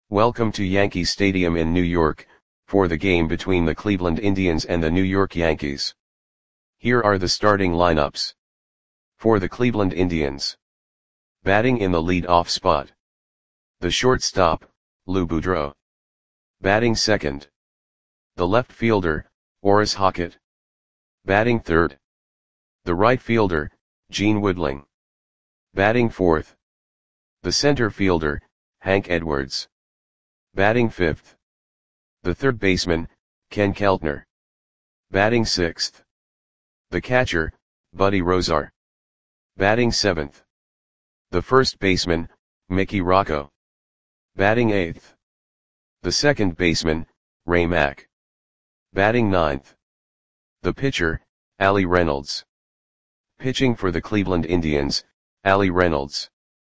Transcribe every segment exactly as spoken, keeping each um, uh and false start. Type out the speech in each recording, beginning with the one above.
Welcome to Yankee Stadium in New York, for the game between the Cleveland Indians and the New York Yankees. Here are the starting lineups. For the Cleveland Indians. Batting in the lead-off spot. The shortstop, Lou Boudreau. Batting second. The left fielder, Orris Hockett. Batting third. The right fielder, Gene Woodling. Batting fourth. The center fielder, Hank Edwards. Batting fifth. The third baseman, Ken Keltner. Batting sixth. The catcher, Buddy Rozar. Batting seventh. The first baseman, Mickey Rocco. Batting eighth. The second baseman, Ray Mack. Batting ninth. The pitcher, Ali Reynolds. Pitching for the Cleveland Indians, Ali Reynolds.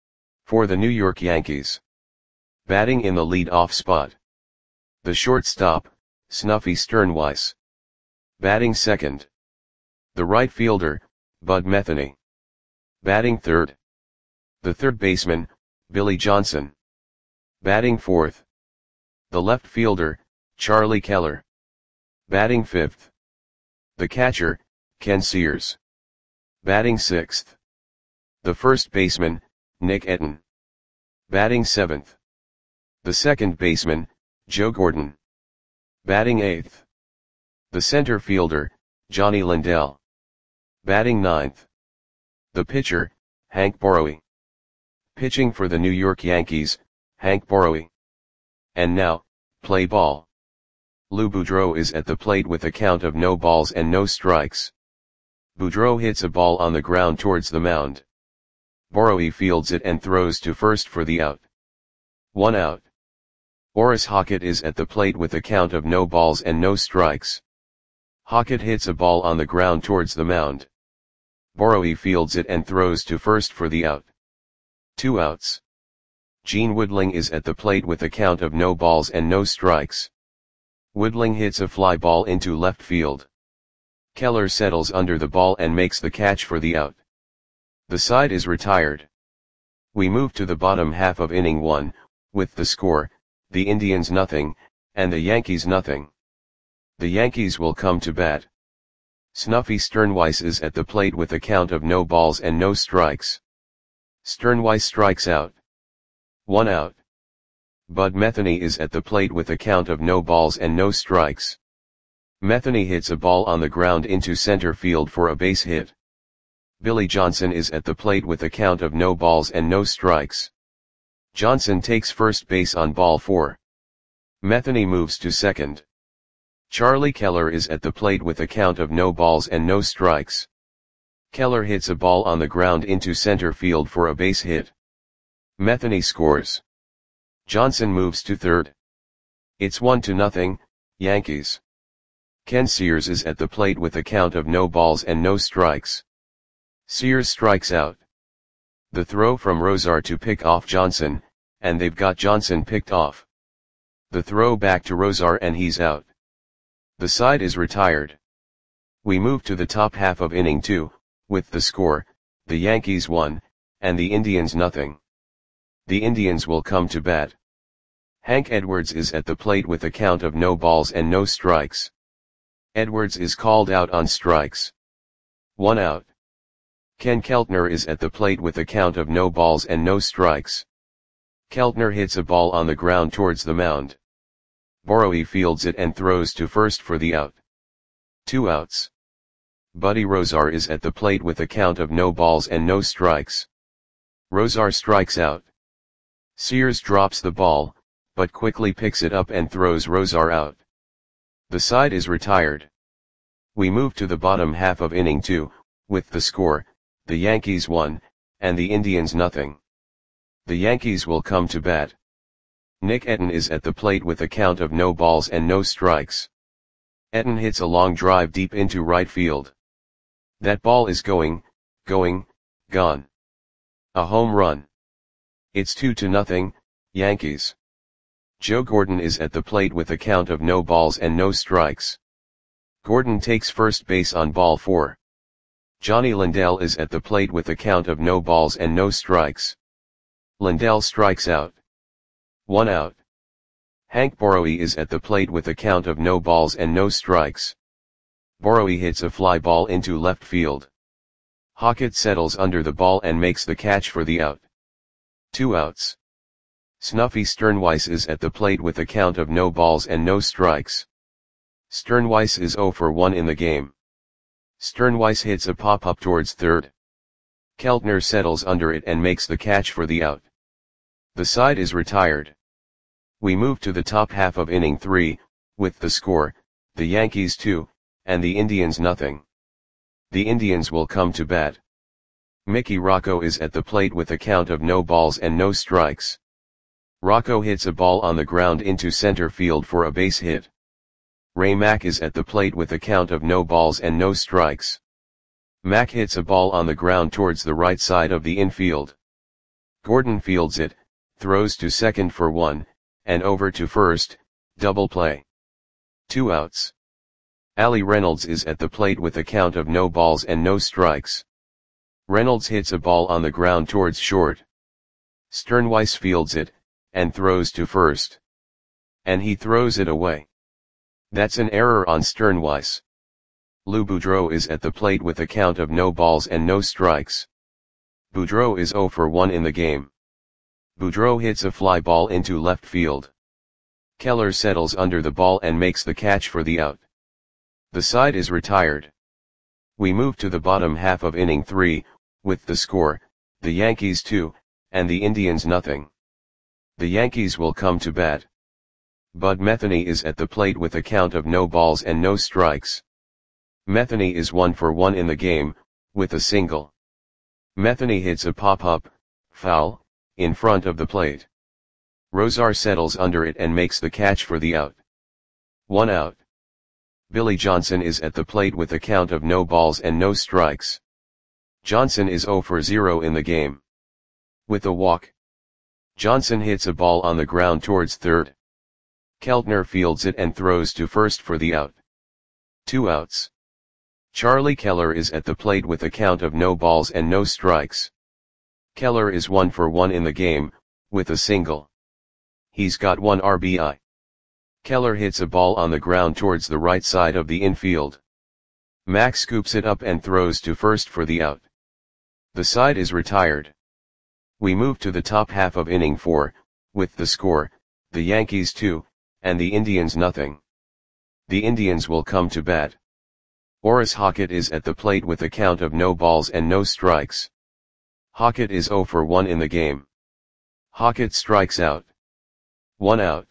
For the New York Yankees. Batting in the lead-off spot. The shortstop, Snuffy Sternweiss. Batting second. The right fielder, Bud Metheny. Batting third. The third baseman, Billy Johnson. Batting fourth. The left fielder, Charlie Keller. Batting fifth. The catcher, Ken Sears. Batting sixth. The first baseman, Nick Etten. Batting seventh. The second baseman, Joe Gordon. Batting eighth. The center fielder, Johnny Lindell. Batting ninth. The pitcher, Hank Borowy. Pitching for the New York Yankees, Hank Borowy. And now, play ball. Lou Boudreau is at the plate with a count of no balls and no strikes. Boudreau hits a ball on the ground towards the mound. Borowy fields it and throws to first for the out. One out. Orris Hockett is at the plate with a count of no balls and no strikes. Hockett hits a ball on the ground towards the mound. Borowy fields it and throws to first for the out. Two outs. Gene Woodling is at the plate with a count of no balls and no strikes. Woodling hits a fly ball into left field. Keller settles under the ball and makes the catch for the out. The side is retired. We move to the bottom half of inning one, with the score, the Indians nothing, and the Yankees nothing. The Yankees will come to bat. Snuffy Sternweiss is at the plate with a count of no balls and no strikes. Sternweiss strikes out. One out. Bud Metheny is at the plate with a count of no balls and no strikes. Metheny hits a ball on the ground into center field for a base hit. Billy Johnson is at the plate with a count of no balls and no strikes. Johnson takes first base on ball four. Metheny moves to second. Charlie Keller is at the plate with a count of no balls and no strikes. Keller hits a ball on the ground into center field for a base hit. Metheny scores. Johnson moves to third. It's one to nothing, Yankees. Ken Sears is at the plate with a count of no balls and no strikes. Sears strikes out. The throw from Rozar to pick off Johnson, and they've got Johnson picked off. The throw back to Rozar and he's out. The side is retired. We move to the top half of inning two, with the score, the Yankees one, and the Indians nothing. The Indians will come to bat. Hank Edwards is at the plate with a count of no balls and no strikes. Edwards is called out on strikes. One out. Ken Keltner is at the plate with a count of no balls and no strikes. Keltner hits a ball on the ground towards the mound. Borowy fields it and throws to first for the out. Two outs. Buddy Rozar is at the plate with a count of no balls and no strikes. Rozar strikes out. Sears drops the ball, but quickly picks it up and throws Rozar out. The side is retired. We move to the bottom half of inning two, with the score, the Yankees one, and the Indians nothing. The Yankees will come to bat. Nick Etten is at the plate with a count of no balls and no strikes. Etten hits a long drive deep into right field. That ball is going, going, gone. A home run. It's two to nothing, Yankees. Joe Gordon is at the plate with a count of no balls and no strikes. Gordon takes first base on ball four. Johnny Lindell is at the plate with a count of no balls and no strikes. Lindell strikes out. One out. Hank Borowy is at the plate with a count of no balls and no strikes. Borowy hits a fly ball into left field. Hockett settles under the ball and makes the catch for the out. Two outs. Snuffy Sternweiss is at the plate with a count of no balls and no strikes. Sternweiss is zero for one in the game. Sternweiss hits a pop-up towards third. Keltner settles under it and makes the catch for the out. The side is retired. We move to the top half of inning three, with the score, the Yankees two, and the Indians nothing. The Indians will come to bat. Mickey Rocco is at the plate with a count of no balls and no strikes. Rocco hits a ball on the ground into center field for a base hit. Ray Mack is at the plate with a count of no balls and no strikes. Mack hits a ball on the ground towards the right side of the infield. Gordon fields it, throws to second for one, and over to first, double play. Two outs. Ali Reynolds is at the plate with a count of no balls and no strikes. Reynolds hits a ball on the ground towards short. Sternweiss fields it, and throws to first. And he throws it away. That's an error on Sternweiss. Lou Boudreau is at the plate with a count of no balls and no strikes. Boudreau is zero for one in the game. Boudreau hits a fly ball into left field. Keller settles under the ball and makes the catch for the out. The side is retired. We move to the bottom half of inning three, with the score, the Yankees two, and the Indians nothing. The Yankees will come to bat. Bud Metheny is at the plate with a count of no balls and no strikes. Metheny is one for one in the game, with a single. Metheny hits a pop-up, foul, in front of the plate. Rosar settles under it and makes the catch for the out. One out. Billy Johnson is at the plate with a count of no balls and no strikes. Johnson is zero for zero in the game. With a walk. Johnson hits a ball on the ground towards third. Keltner fields it and throws to first for the out. Two outs. Charlie Keller is at the plate with a count of no balls and no strikes. Keller is one for one in the game, with a single. He's got one R B I. Keller hits a ball on the ground towards the right side of the infield. Mack scoops it up and throws to first for the out. The side is retired. We move to the top half of inning four, with the score, the Yankees two, and the Indians nothing. The Indians will come to bat. Horace Hockett is at the plate with a count of no balls and no strikes. Hockett is zero for one in the game. Hockett strikes out. One out.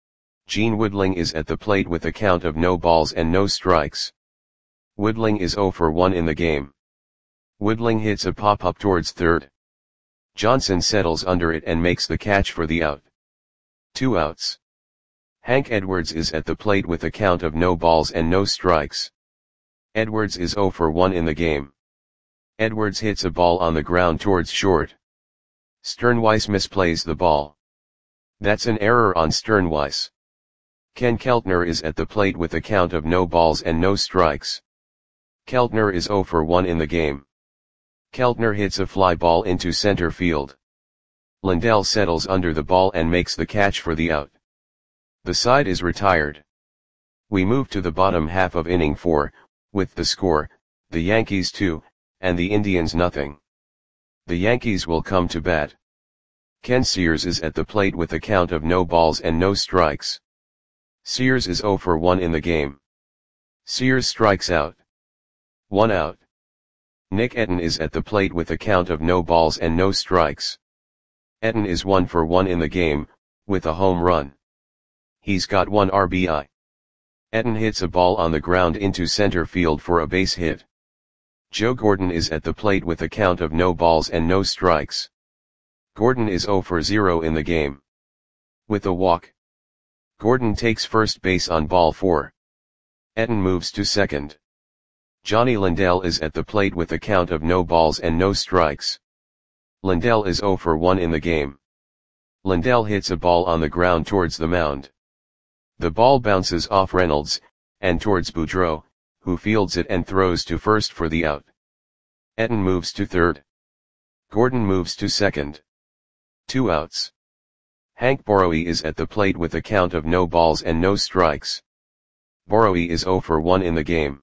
Gene Woodling is at the plate with a count of no balls and no strikes. Woodling is zero for one in the game. Woodling hits a pop-up towards third. Johnson settles under it and makes the catch for the out. Two outs. Hank Edwards is at the plate with a count of no balls and no strikes. Edwards is zero for one in the game. Edwards hits a ball on the ground towards short. Sternweiss misplays the ball. That's an error on Sternweiss. Ken Keltner is at the plate with a count of no balls and no strikes. Keltner is zero for one in the game. Keltner hits a fly ball into center field. Lindell settles under the ball and makes the catch for the out. The side is retired. We move to the bottom half of inning four, with the score, the Yankees two, and the Indians nothing. The Yankees will come to bat. Ken Sears is at the plate with a count of no balls and no strikes. Sears is zero for one in the game. Sears strikes out. One out. Nick Etten is at the plate with a count of no balls and no strikes. Etten is one for one in the game, with a home run. He's got one R B I. Etten hits a ball on the ground into center field for a base hit. Joe Gordon is at the plate with a count of no balls and no strikes. Gordon is zero for zero in the game. With a walk. Gordon takes first base on ball four. Etten moves to second. Johnny Lindell is at the plate with a count of no balls and no strikes. Lindell is zero for one in the game. Lindell hits a ball on the ground towards the mound. The ball bounces off Reynolds, and towards Boudreau, who fields it and throws to first for the out. Etten moves to third. Gordon moves to second. Two outs. Hank Borowy is at the plate with a count of no balls and no strikes. Borowy is zero for one in the game.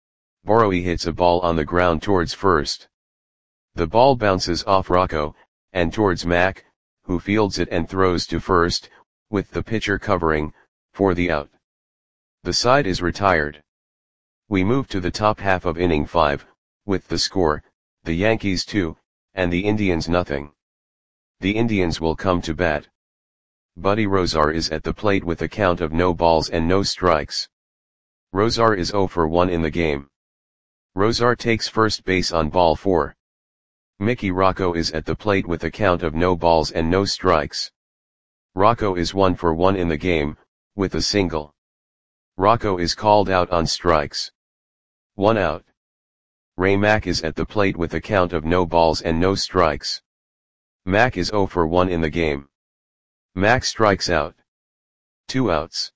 Borowy hits a ball on the ground towards first. The ball bounces off Rocco, and towards Mac, who fields it and throws to first, with the pitcher covering, for the out. The side is retired. We move to the top half of inning five, with the score, the Yankees two, and the Indians nothing. The Indians will come to bat. Buddy Rozar is at the plate with a count of no balls and no strikes. Rozar is zero for one in the game. Rozar takes first base on ball four. Mickey Rocco is at the plate with a count of no balls and no strikes. Rocco is one for one in the game, with a single. Rocco is called out on strikes. One out. Ray Mack is at the plate with a count of no balls and no strikes. Mack is zero for one in the game. Mack strikes out. Two outs.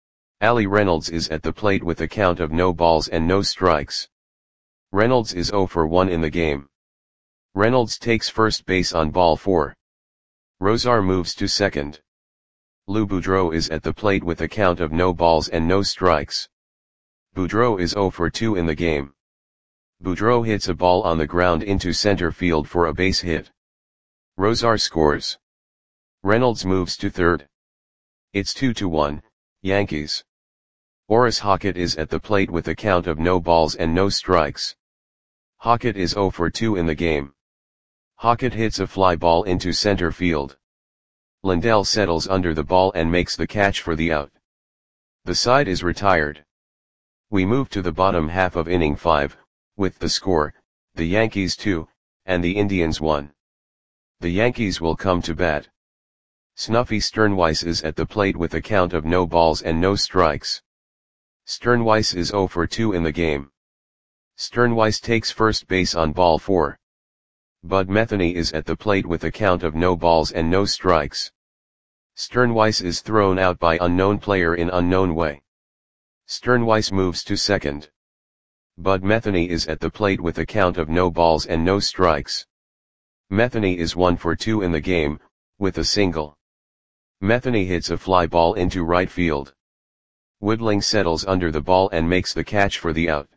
Ali Reynolds is at the plate with a count of no balls and no strikes. Reynolds is zero for one in the game. Reynolds takes first base on ball four. Rozar moves to second. Lou Boudreau is at the plate with a count of no balls and no strikes. Boudreau is zero for two in the game. Boudreau hits a ball on the ground into center field for a base hit. Rozar scores. Reynolds moves to third. It's two to one, Yankees. Horace Hockett is at the plate with a count of no balls and no strikes. Hockett is zero for two in the game. Hockett hits a fly ball into center field. Lindell settles under the ball and makes the catch for the out. The side is retired. We move to the bottom half of inning five, with the score, the Yankees two, and the Indians one. The Yankees will come to bat. Snuffy Sternweiss is at the plate with a count of no balls and no strikes. Sternweiss is zero for two in the game. Sternweiss takes first base on ball four. Bud Metheny is at the plate with a count of no balls and no strikes. Sternweiss is thrown out by unknown player in unknown way. Sternweiss moves to second. Bud Metheny is at the plate with a count of no balls and no strikes. Metheny is one for two in the game, with a single. Metheny hits a fly ball into right field. Woodling settles under the ball and makes the catch for the out.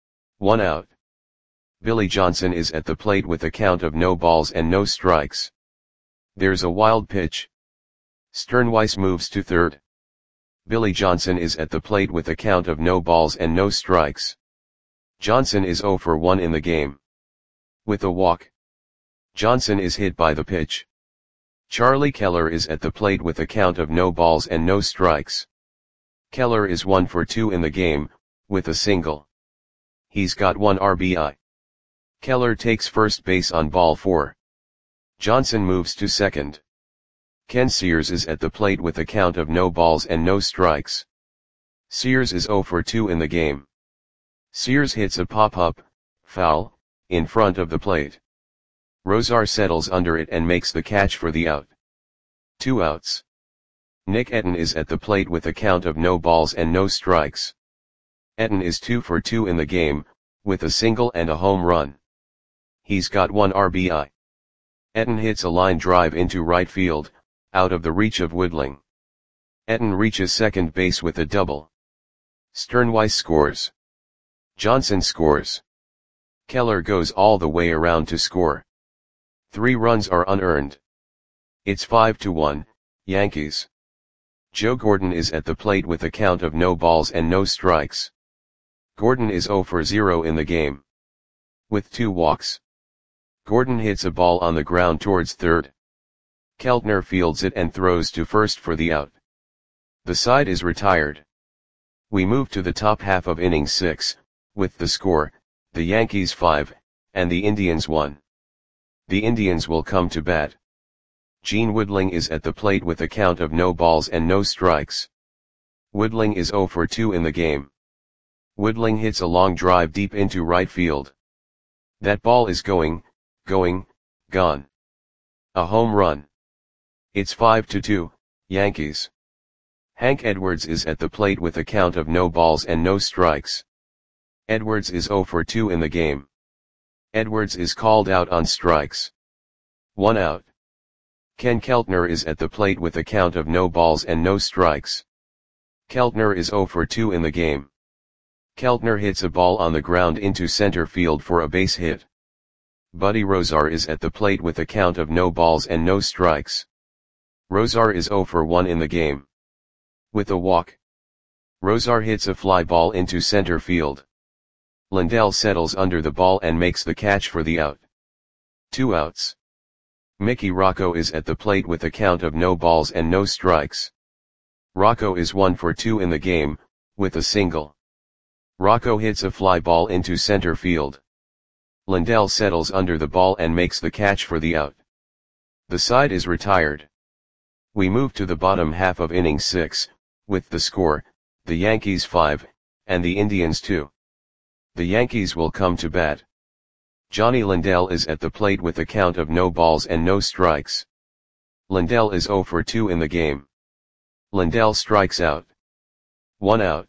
One out. Billy Johnson is at the plate with a count of no balls and no strikes. There's a wild pitch. Sternweiss moves to third. Billy Johnson is at the plate with a count of no balls and no strikes. Johnson is zero for one in the game. With a walk. Johnson is hit by the pitch. Charlie Keller is at the plate with a count of no balls and no strikes. Keller is one for two in the game, with a single. He's got one R B I. Keller takes first base on ball four. Johnson moves to second. Ken Sears is at the plate with a count of no balls and no strikes. Sears is zero for two in the game. Sears hits a pop-up, foul, in front of the plate. Rozar settles under it and makes the catch for the out. Two outs. Nick Etten is at the plate with a count of no balls and no strikes. Etten is two for two in the game, with a single and a home run. He's got one R B I. Etten hits a line drive into right field, out of the reach of Woodling. Etten reaches second base with a double. Sternweiss scores. Johnson scores. Keller goes all the way around to score. Three runs are unearned. It's five to one, Yankees. Joe Gordon is at the plate with a count of no balls and no strikes. Gordon is zero for zero in the game. With two walks. Gordon hits a ball on the ground towards third. Keltner fields it and throws to first for the out. The side is retired. We move to the top half of inning six, with the score, the Yankees five, and the Indians one. The Indians will come to bat. Gene Woodling is at the plate with a count of no balls and no strikes. Woodling is zero for two in the game. Woodling hits a long drive deep into right field. That ball is going, going, gone. A home run. It's five to two, Yankees. Hank Edwards is at the plate with a count of no balls and no strikes. Edwards is zero for two in the game. Edwards is called out on strikes. One out. Ken Keltner is at the plate with a count of no balls and no strikes. Keltner is zero for two in the game. Keltner hits a ball on the ground into center field for a base hit. Buddy Rozar is at the plate with a count of no balls and no strikes. Rozar is zero for one in the game. With a walk, Rozar hits a fly ball into center field. Lindell settles under the ball and makes the catch for the out. Two outs. Mickey Rocco is at the plate with a count of no balls and no strikes. Rocco is one for two in the game, with a single. Rocco hits a fly ball into center field. Lindell settles under the ball and makes the catch for the out. The side is retired. We move to the bottom half of inning six, with the score, the Yankees five, and the Indians two. The Yankees will come to bat. Johnny Lindell is at the plate with a count of no balls and no strikes. Lindell is zero for two in the game. Lindell strikes out. One out.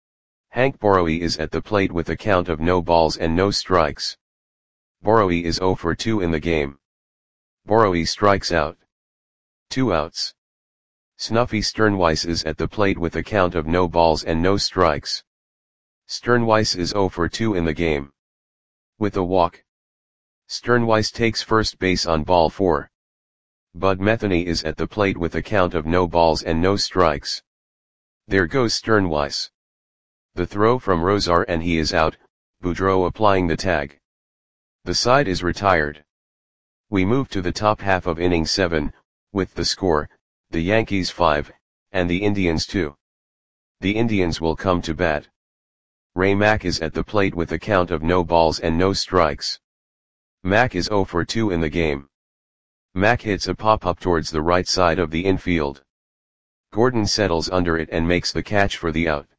Hank Borowy is at the plate with a count of no balls and no strikes. Borowy is zero for two in the game. Borowy strikes out. Two outs. Snuffy Sternweiss is at the plate with a count of no balls and no strikes. Sternweiss is zero for two in the game. With a walk, Sternweiss takes first base on ball four. Bud Metheny is at the plate with a count of no balls and no strikes. There goes Sternweiss. The throw from Rozar and he is out, Boudreau applying the tag. The side is retired. We move to the top half of inning seven, with the score, the Yankees five, and the Indians two. The Indians will come to bat. Ray Mack is at the plate with a count of no balls and no strikes. Mack is zero for two in the game. Mack hits a pop-up towards the right side of the infield. Gordon settles under it and makes the catch for the out.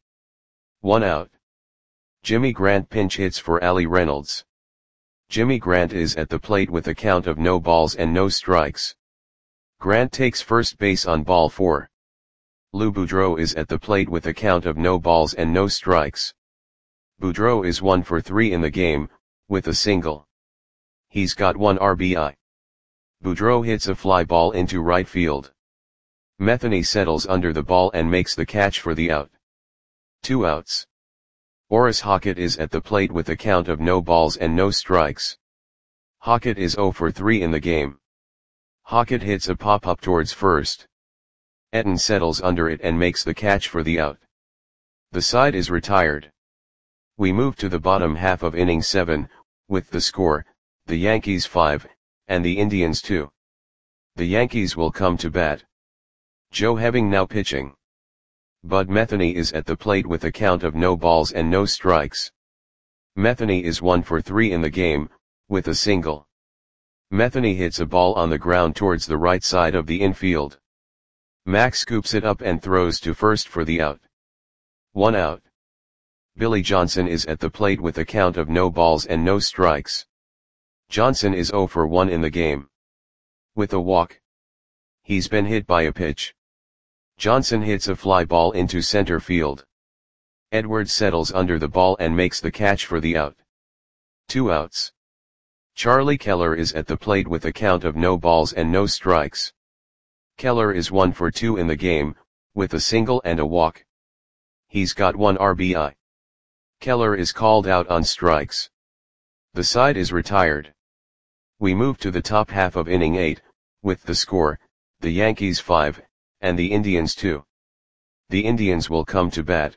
One out. Jimmy Grant pinch hits for Ali Reynolds. Jimmy Grant is at the plate with a count of no balls and no strikes. Grant takes first base on ball four. Lou Boudreau is at the plate with a count of no balls and no strikes. Boudreau is one for three in the game, with a single. He's got one R B I. Boudreau hits a fly ball into right field. Metheny settles under the ball and makes the catch for the out. Two outs. Orris Hockett is at the plate with a count of no balls and no strikes. Hockett is zero for three in the game. Hockett hits a pop-up towards first. Etten settles under it and makes the catch for the out. The side is retired. We move to the bottom half of inning seven, with the score, the Yankees five, and the Indians two. The Yankees will come to bat. Joe Heving now pitching. Bud Metheny is at the plate with a count of no balls and no strikes. Metheny is one for three in the game, with a single. Metheny hits a ball on the ground towards the right side of the infield. Mack scoops it up and throws to first for the out. One out. Billy Johnson is at the plate with a count of no balls and no strikes. Johnson is zero for one in the game. With a walk. He's been hit by a pitch. Johnson hits a fly ball into center field. Edwards settles under the ball and makes the catch for the out. Two outs. Charlie Keller is at the plate with a count of no balls and no strikes. Keller is one for two in the game, with a single and a walk. He's got one R B I. Keller is called out on strikes. The side is retired. We move to the top half of inning eight, with the score, the Yankees five, and the Indians two. The Indians will come to bat.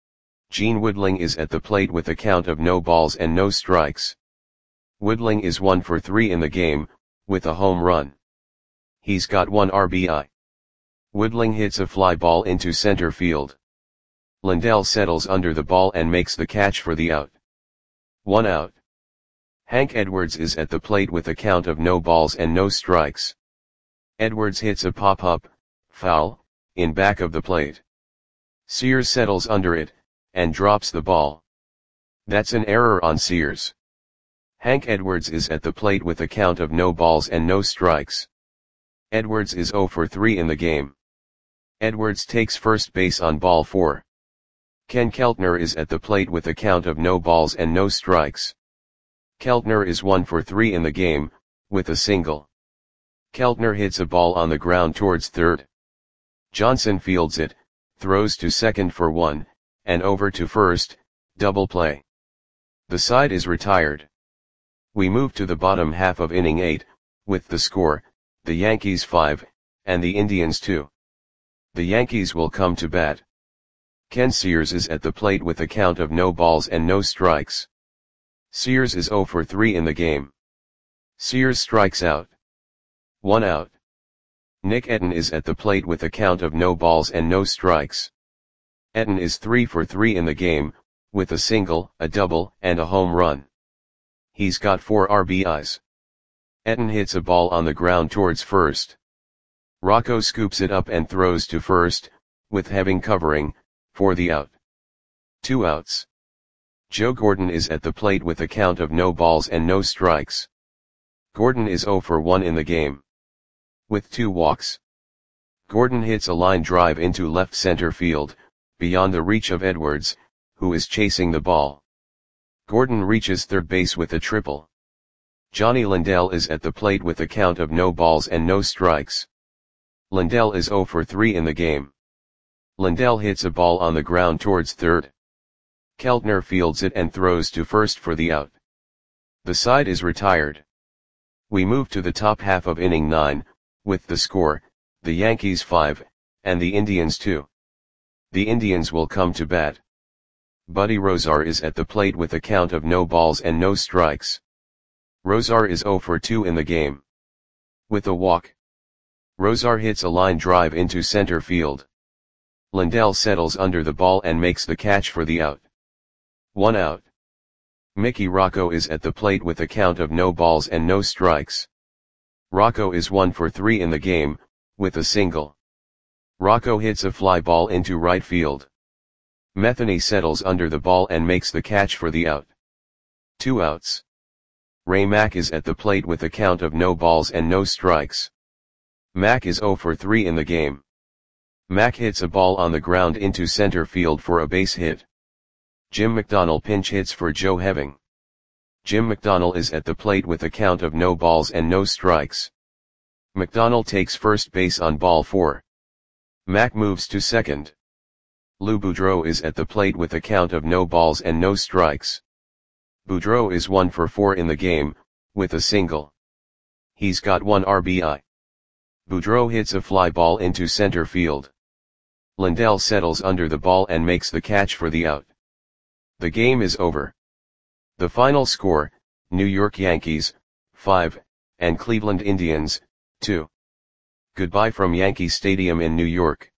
Gene Woodling is at the plate with a count of no balls and no strikes. Woodling is one for three in the game, with a home run. He's got one R B I. Woodling hits a fly ball into center field. Lindell settles under the ball and makes the catch for the out. One out. Hank Edwards is at the plate with a count of no balls and no strikes. Edwards hits a pop-up, foul, in back of the plate. Sears settles under it, and drops the ball. That's an error on Sears. Hank Edwards is at the plate with a count of no balls and no strikes. Edwards is zero for three in the game. Edwards takes first base on ball four. Ken Keltner is at the plate with a count of no balls and no strikes. Keltner is one for three in the game, with a single. Keltner hits a ball on the ground towards third. Johnson fields it, throws to second for one, and over to first, double play. The side is retired. We move to the bottom half of inning eight, with the score, the Yankees five, and the Indians two. The Yankees will come to bat. Ken Sears is at the plate with a count of no balls and no strikes. Sears is oh for three in the game. Sears strikes out. One out. Nick Etten is at the plate with a count of no balls and no strikes. Etten is three for three in the game, with a single, a double, and a home run. He's got four R B Is. Etten hits a ball on the ground towards first. Rocco scoops it up and throws to first, with Heving covering, for the out. Two outs. Joe Gordon is at the plate with a count of no balls and no strikes. Gordon is oh for one in the game. With two walks. Gordon hits a line drive into left center field, beyond the reach of Edwards, who is chasing the ball. Gordon reaches third base with a triple. Johnny Lindell is at the plate with a count of no balls and no strikes. Lindell is oh for three in the game. Lindell hits a ball on the ground towards third. Keltner fields it and throws to first for the out. The side is retired. We move to the top half of inning nine, with the score, the Yankees five, and the Indians two. The Indians will come to bat. Buddy Rozar is at the plate with a count of no balls and no strikes. Rozar is oh for two in the game. With a walk. Rozar hits a line drive into center field. Lindell settles under the ball and makes the catch for the out. One out. Mickey Rocco is at the plate with a count of no balls and no strikes. Rocco is one for three in the game, with a single. Rocco hits a fly ball into right field. Metheny settles under the ball and makes the catch for the out. Two outs. Ray Mack is at the plate with a count of no balls and no strikes. Mack is oh for three in the game. Mack hits a ball on the ground into center field for a base hit. Jim McDonnell pinch hits for Joe Heving. Jim McDonnell is at the plate with a count of no balls and no strikes. McDonnell takes first base on ball four. Mack moves to second. Lou Boudreau is at the plate with a count of no balls and no strikes. Boudreau is one for four in the game, with a single. He's got one R B I. Boudreau hits a fly ball into center field. Lindell settles under the ball and makes the catch for the out. The game is over. The final score, New York Yankees, five, and Cleveland Indians, two. Goodbye from Yankee Stadium in New York.